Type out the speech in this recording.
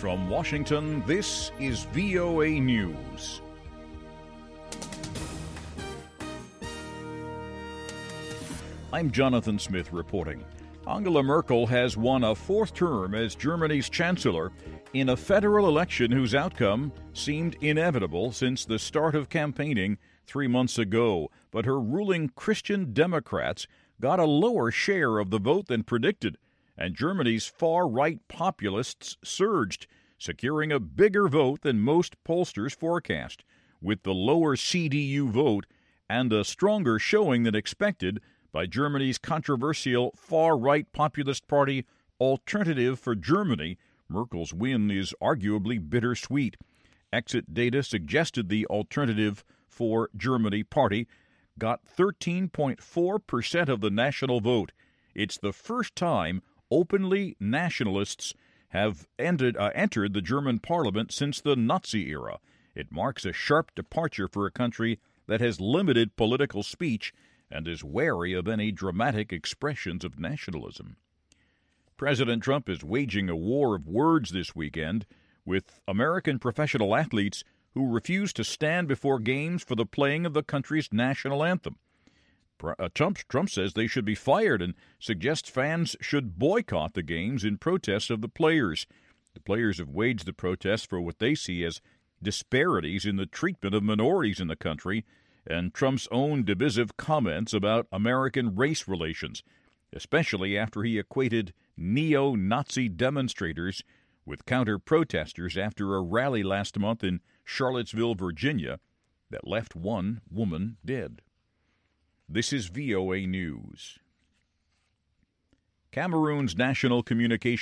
From Washington, this is VOA News. I'm Jonathan Smith reporting. Angela Merkel has won a fourth term as Germany's chancellor in a federal election whose outcome seemed inevitable since the start of campaigning 3 months ago. But her ruling Christian Democrats got a lower share of the vote than predicted, and Germany's far-right populists surged, securing a bigger vote than most pollsters forecast. With the lower CDU vote and a stronger showing than expected by Germany's controversial far-right populist party Alternative for Germany, Merkel's win is arguably bittersweet. Exit data suggested the Alternative for Germany party got 13.4% of the national vote. It's the first time openly nationalists have entered the German parliament since the Nazi era. It marks a sharp departure for a country that has limited political speech and is wary of any dramatic expressions of nationalism. President Trump is waging a war of words this weekend with American professional athletes who refuse to stand before games for the playing of the country's national anthem. Trump says they should be fired and suggests fans should boycott the games in protest of the players. The players have waged the protest for what they see as disparities in the treatment of minorities in the country and Trump's own divisive comments about American race relations, especially after he equated neo-Nazi demonstrators with counter-protesters after a rally last month in Charlottesville, Virginia, that left one woman dead. This is VOA News. Cameroon's National Communications